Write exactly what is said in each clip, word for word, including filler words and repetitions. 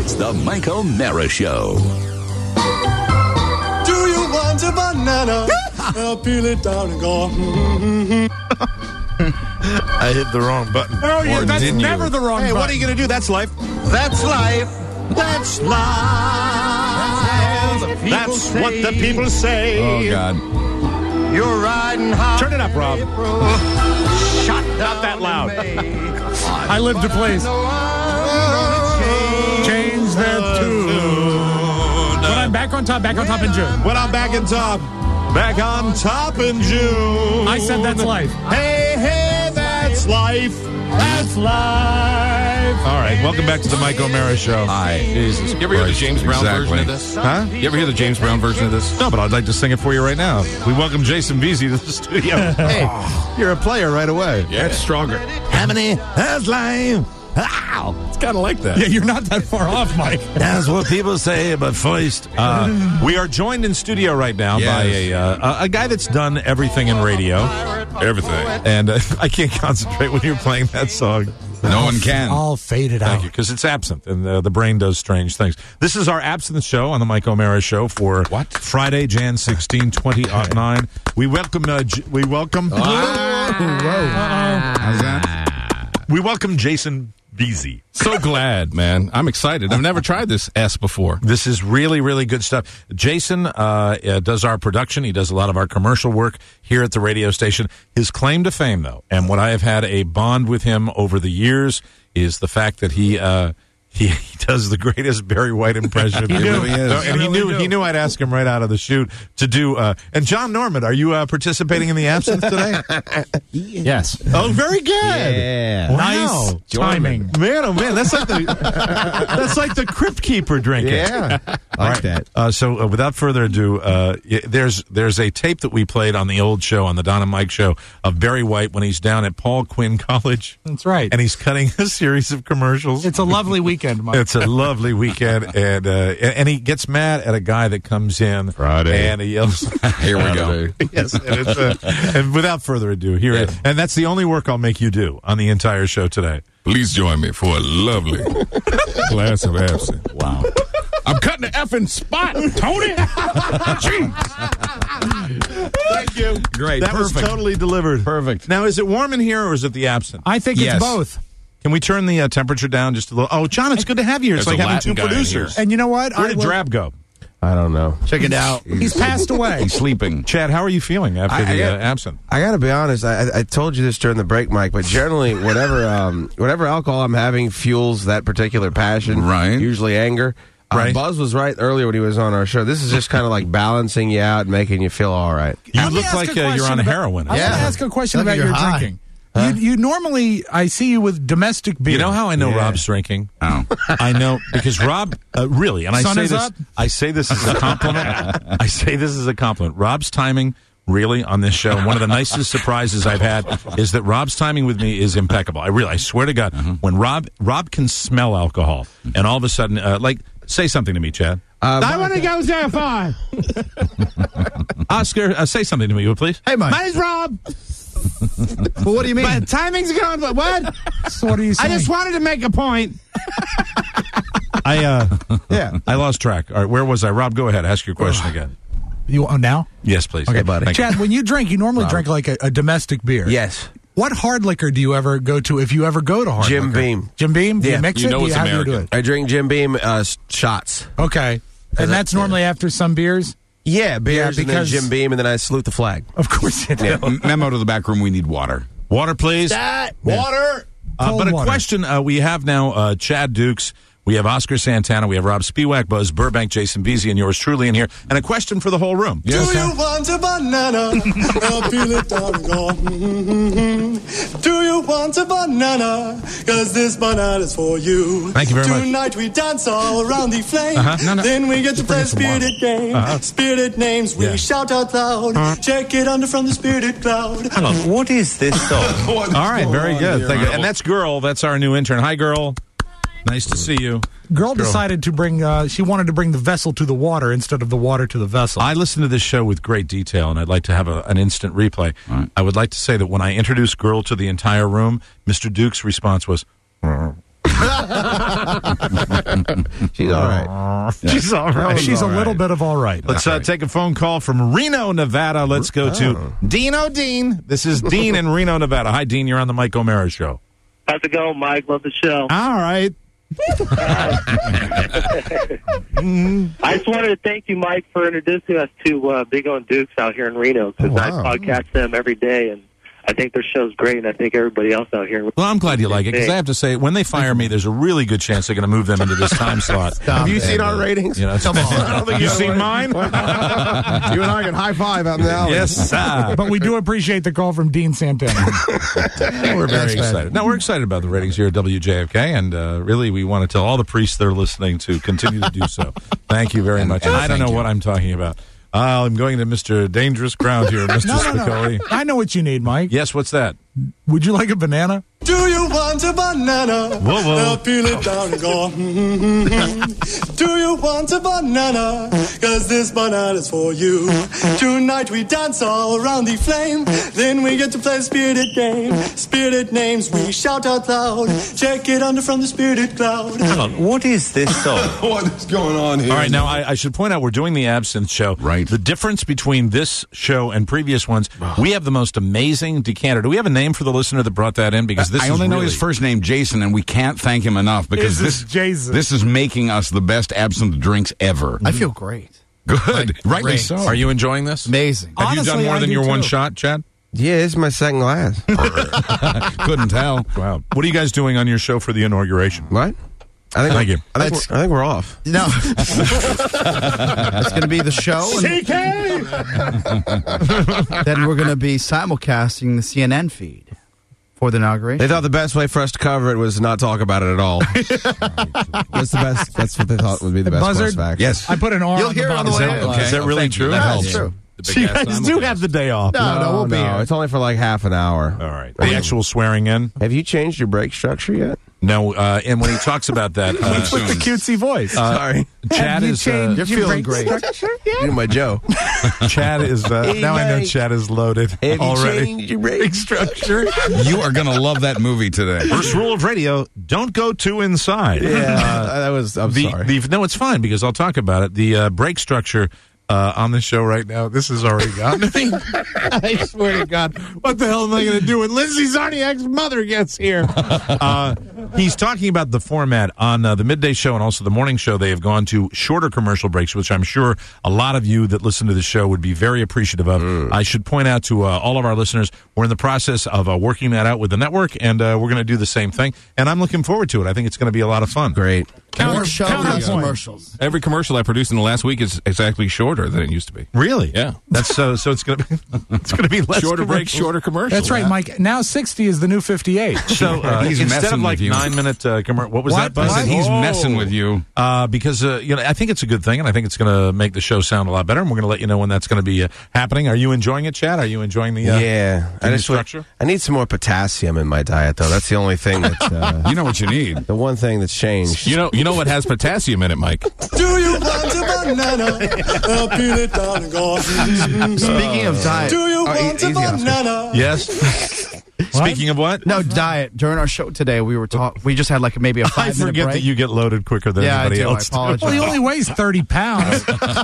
It's the Mike O'Mara Show. Do you want a banana? I'll peel it down and go. I hit the wrong button. Oh, yeah, Or that's didn't never you? the wrong Hey, button. what are you going to do? That's life. That's life. That's life. That's what the people say. Oh, God. You're riding high. Turn it up, Rob. Shut Not that loud. I live to please. Change that tune. When I'm back on top, back on top in June. When I'm back in top, back on top in June. I said that's life. Hey, hey, that's life. That's life. All right, welcome back to the Mike O'Mara Show. Hi. Jesus. You ever hear the Christ, James Brown exactly. version of this? Huh? You ever hear the James Brown version of this? No, but I'd like to sing it for you right now. We welcome Jason Veazey to the studio. Hey, you're a player right away. Yeah. That's stronger. How many has life? Ow! It's kind of like that. Yeah, you're not that far off, Mike. That's what people say, but first. Uh, we are joined in studio right now Yes. by a, uh, a guy that's done everything in radio. Everything. And uh, I can't concentrate when you're playing that song. No one can. All faded Thank out. you, because it's absinthe, and uh, the brain does strange things. This is our absinthe show on the Mike O'Mara Show for What? Friday, January sixteenth, twenty oh nine. We welcome, uh, J- we welcome, How's that? we welcome Jason Veazey. So glad, man. I'm excited. I've never tried this S before. This is really, really good stuff. Jason uh, uh, does our production. He does a lot of our commercial work here at the radio station. His claim to fame, though, and what I have had a bond with him over the years, is the fact that he uh, he, he does the greatest Barry White impression. He really is. No, and he Really knew do. he knew I'd ask him right out of the shoot to do. Uh, and John Norman, are you uh, participating in the absinthe today? Yes. Oh, very good. Yeah. Wow. Nice timing. Man, oh man, that's like the that's like the crypt keeper drinking. Yeah, I like right. that. Uh, so, uh, without further ado, uh, y- there's there's a tape that we played on the old show, on the Don and Mike show, of Barry White when he's down at Paul Quinn College, That's right. and he's cutting a series of commercials. It's a lovely weekend, Mike. It's a lovely weekend, and uh, and and he gets mad at a guy that comes in Friday. and he yells. Here we go. Yes, and, it's, uh, and without further ado, here it is. And that's the only work I'll make you do on the entire show today. Please join me for a lovely glass of absinthe. Wow. I'm cutting the effing spot, Tony. Jeez. Thank you. Great. That Perfect. was totally delivered. Perfect. Now, is it warm in here or is it the absinthe? I think Yes. it's both. Can we turn the uh, temperature down just a little? Oh, John, it's good to have you here. It's There's like a having Latin two guy in producers. here. And you know what? Where I did will- Drab go? I don't know. Check it out. He's passed away. He's sleeping. Chad, how are you feeling after I- I the uh, got- absinthe? I got to be honest. I, I- I told you this during the break, Mike, but generally, whatever um, whatever alcohol I'm having fuels that particular passion. Right. Usually anger. Uh, Right. Buzz was right earlier when he was on our show. This is just kind of like balancing you out and making you feel all right. You Let me look ask like a uh, you're question on about- heroin. I want Yeah. to ask a question Look about like your you're high. drinking. You, you normally, I see you with domestic beer. You know how I know Yeah. Rob's drinking? Oh. I know because Rob, uh, really, and I Sun say is this, up? I say this as a compliment. I say this as a compliment. Rob's timing, really, on this show, one of the nicest surprises I've had is that Rob's timing with me is impeccable. I really, I swear to God, when Rob, Rob can smell alcohol, and all of a sudden, uh, like, say something to me, Chad. Uh, I want to go there five. Oscar, uh, say something to me, will you please? Hey, Mike. My name's Rob. Well, what do you mean? But timing's going, but what? So what are you I saying? just wanted to make a point. I, uh, yeah. I lost track. All right, where was I? Rob, go ahead. Ask your question again. You want now? Yes, please. Okay, buddy. Chad, when you drink, you normally drink like a, a domestic beer. Yes. What hard liquor do you ever go to if you ever go to hard Jim liquor? Beam. Jim Beam? Do Yeah. you mix You it? know Do you, it's how do you do American. it? I drink Jim Beam uh, shots. Okay. And that's normally after some beers? Yeah, beers Yeah, and then because- Jim Beam, and then I salute the flag. Of course you do. Yeah. Memo to the back room. We need water. Water, please. Water. Uh, Cold but a water. question, uh, we have now uh, Chad Dukes, we have Oscar Santana, we have Rob Spiewak, Buzz Burbank, Jason Veazey, and yours truly in here. And a question for the whole room. Do you want a banana? I'll peel it down and go. mm-hmm. Do you want a banana? Cause this banana's for you. Thank you very much. Tonight we dance all around the flame. Uh-huh. No, no. Then we get to play us some water. spirited game. Uh-huh. Spirited names we Yeah. shout out loud. Check it under from the spirited cloud. What is this song? All right, very good. Thank you. And that's Girl. That's our new intern. Hi, Girl. Nice to see you. Girl decided to bring, uh, she wanted to bring the vessel to the water instead of the water to the vessel. I listened to this show with great detail, and I'd like to have a, an instant replay. Right. I would like to say that when I introduced Girl to the entire room, Mister Duke's response was, She's all right. She's all right. She's all a little right. bit of all right. Let's uh, take a phone call from Reno, Nevada. Let's go to Dean O'Dean. This is Dean in Reno, Nevada. Hi, Dean. You're on the Mike O'Mara Show. How's it going, Mike? Love the show. All right. I just wanted to thank you, Mike, for introducing us to uh, Big O and Dukes out here in Reno, because Oh, wow. I podcast them every day, and I think their show's great, and I think everybody else out here. Well, I'm glad you like it, because I have to say, when they fire me, there's a really good chance they're going to move them into this time slot. Have you seen our ratings? You know, Come on. I don't think you you seen know. mine? You and I can high five out in the alley. Yes, sir. But we do appreciate the call from Dean Santana. We're very excited. No, we're excited about the ratings here at W J F K, and uh, really, we want to tell all the priests that are listening to continue to do so. Thank you very much. And I don't know what I'm talking about. Uh, I'm going to Mister Dangerous Ground here, Mister No, no, no. Spicoli. I know what you need, Mike. Yes, what's that? Would you like a banana? Do you want a banana? Whoa, whoa. Now peel it down and go. mm-hmm. Do you want a banana? Cause this banana's for you. Tonight we dance all around the flame. Then we get to play a spirited game. Spirited names we shout out loud. Check it under from the spirited cloud. Hang on, what is this song? What is going on here? All right, now I, I should point out we're doing the Absinthe Show. Right. The difference between this show and previous ones, we have the most amazing decanter. Do we have a name for the listener that brought that in? Because this I is only know really- his first name, Jason, and we can't thank him enough because This this is Jason. this is making us the best absinthe drinks ever. I feel great. Good, rightly great. so. Are you enjoying this? Amazing. Have you Honestly, done more I than do your one too. shot, Chad? Yeah, this is my second glass. Couldn't tell. Wow. What are you guys doing on your show for the inauguration? What? I think Thank we're, you. I think, That's- we're, I think we're off. No. It's going to be the show. And then we're going to be simulcasting the C N N feed for the inauguration. They thought the best way for us to cover it was to not talk about it at all. That's the best. That's what they thought would be the best course Buzzard? of action. Yes. I put an R You'll on hear the it on the bottom. way Is in. that- Okay. Is that really Thank you. true? That Yeah, helps. it's true. The big ass simulcast. the day off. No, no, we'll be no, here. it's only for like half an hour. All right. The actual swearing in? Have you changed your break structure yet? No. Uh, and when he talks about that, uh, With the cutesy voice. Sorry. Chad Have you is uh, changed You're your feeling break great. structure? You're my Joe. Chad is uh, Hey, now I know Mike. Chad is loaded Have you already. changed your break structure? You are going to love that movie today. First rule of radio: don't go too inside. Yeah, that was. I'm The, sorry. the no, it's fine because I'll talk about it. The uh, break structure uh, on the show right now. This has already gotten me. I swear to God, what the hell am I going to do when Lindsay Zarniak's mother gets here? Uh, he's talking about the format on uh, the midday show and also the morning show. They have gone to shorter commercial breaks, which I'm sure a lot of you that listen to the show would be very appreciative of. Mm. I should point out to uh, all of our listeners, we're in the process of uh, working that out with the network, and uh, we're going to do the same thing. And I'm looking forward to it. I think it's going to be a lot of fun. Great. More show counterpoint. than commercials. Every commercial I produced in the last week is, is actually shorter than it used to be. Really? Yeah. That's so. So it's going to be. It's going to be less Shorter breaks, commercials. shorter commercials. That's right, Mike. Now sixty is the new fifty-eight. So uh, He's instead messing of like with you. nine minute uh, commercial, what was What? that? Buzz? What? He's Oh. messing with you. Uh, because uh, you know, I think it's a good thing, and I think it's going to make the show sound a lot better. And we're going to let you know when that's going to be uh, happening. Are you enjoying it, Chad? Are you enjoying the? Uh, Yeah. the I new just wa- structure? I need some more potassium in my diet, though. That's the only thing that's uh, You know what you need. the one thing that's changed. You know, you know what has potassium in it, Mike? Do you want a banana? Now peel it down and go. Speaking of diet. Do you Oh, e- want a easy, Oscar. banana? Yes. Speaking of what? No, diet. During our show today, we were talk. We just had like maybe a I five minute forget break. that you get loaded quicker than Yeah, I anybody do. I else. apologize. Well, he only weighs thirty pounds.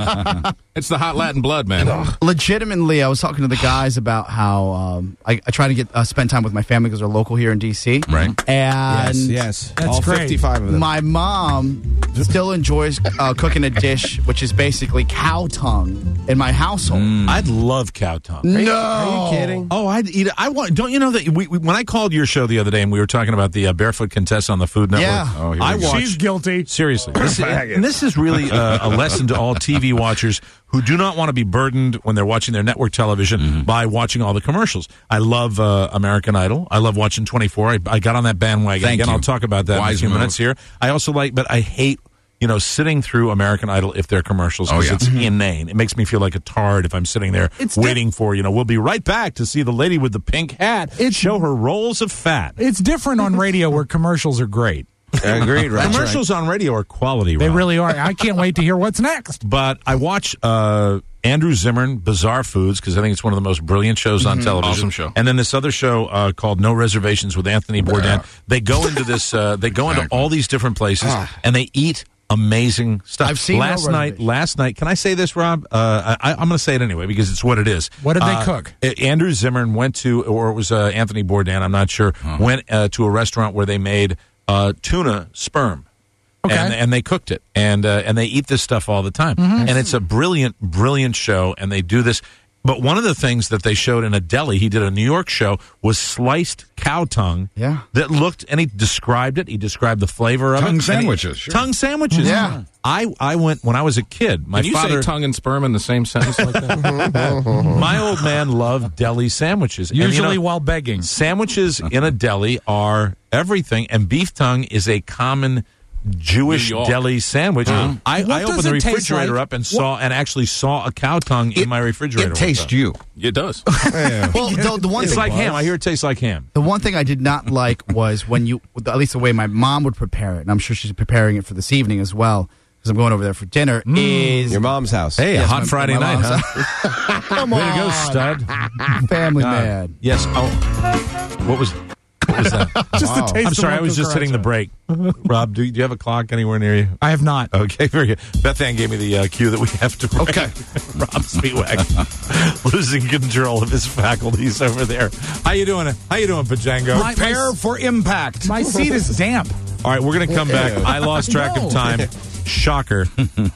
It's the hot Latin blood, man. Legitimately, I was talking to the guys about how um, I, I try to get uh, spend time with my family because they're local here in D C. Right. And yes. That's All great. fifty-five of them. my mom still enjoys uh, cooking a dish which is basically cow tongue in my household. I'd love cow tongue. No, Are you kidding? Oh, I'd eat it. I want. Don't you know that we, we, when I called your show the other day and we were talking about the uh, barefoot contest on the Food Network? Yeah. Oh, here we I go. watched. She's guilty. Seriously, this, and this is really uh, a lesson to all T V watchers who do not want to be burdened when they're watching their network television Mm-hmm. by watching all the commercials. I love uh, American Idol. I love watching twenty-four. I, I got on that bandwagon. Thank Again, you. I'll talk about that Wise in a few move. minutes here. I also like, but I hate. You know, sitting through American Idol if they're commercials Oh, because yeah. it's inane. It makes me feel like a tard if I'm sitting there It's waiting for, you know, we'll be right back to see the lady with the pink hat It's- show her rolls of fat. It's different on radio where commercials are great. Agreed, right? Commercials on radio are quality, They Rob. really are. I can't wait to hear what's next. But I watch uh, Andrew Zimmern, Bizarre Foods, because I think it's one of the most brilliant shows on television. Awesome show. And then this other show uh, called No Reservations with Anthony Bourdain. They go into this. Uh, they go into all these different places, and they eat amazing stuff. I've seen No last night. Reservations. Last night, can I say this, Rob? Uh, I, I'm going to say it anyway because it's what it is. What did they Uh, cook? uh, Andrew Zimmern went to, or it was uh, Anthony Bourdain. I'm not sure. Went uh, to a restaurant where they made uh, tuna sperm. Okay. And, and they cooked it, and uh, and they eat this stuff all the time, and it's a brilliant, brilliant show. And they do this, but one of the things that they showed in a deli, he did a New York show, was sliced cow tongue. Yeah. that looked, and he described it. He described the flavor of Tongue it. And he- sandwiches, sure. Tongue sandwiches. Yeah. I I went when I was a kid. My Can you father, say tongue and sperm in the same sentence like that? my old man loved deli sandwiches. And, you Usually know, while begging. sandwiches in a deli are everything, and beef tongue is a common Jewish New York. deli sandwich. I, I What opened does the it taste refrigerator like? up and saw and actually saw a cow tongue in my refrigerator. It one tastes time. you. It does. Well, the, the one It's thing like was- ham. I hear it tastes like ham. The one thing I did not like was when you, at least the way my mom would prepare it, and I'm sure she's preparing it for this evening as well, because I'm going over there for dinner, is Your mom's house. Hey, Yes, a hot my- Friday my night, mom's huh? Come Way on. to go, stud. Family God. man. Yes. Oh, what was what was that? Just Wow. a taste I'm sorry, I of was just hitting the break. Rob, do, do you have a clock anywhere near you? I have not. Okay, very good. Beth Ann gave me the uh, cue that we have to break. Okay. Rob Spiewak losing control of his faculties over there. How you doing? How you doing, Pajango? My- Prepare for impact. My seat is damp. All right, we're going to come back. I lost track No. of time. Shocker.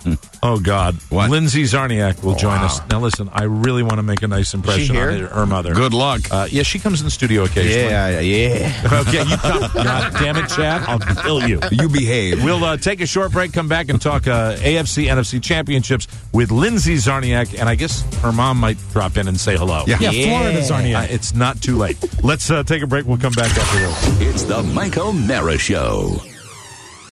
Oh, God. What? Lindsay Zarniak will join us. Now, listen, I really want to make a nice impression here? on her, her mother. Good luck. Uh, yeah, she comes in the studio occasionally. Yeah, yeah. Okay, you come. God damn it, Chad. I'll kill you. You behave. We'll uh, take a short break, come back, and talk uh, A F C, N F C championships with Lindsay Zarniak. And I guess her mom might drop in and say hello. Yeah. Yeah, Florida Zarniak. Uh, it's not too late. Let's uh, take a break. We'll come back after this. It's the Mike O'Mara Show.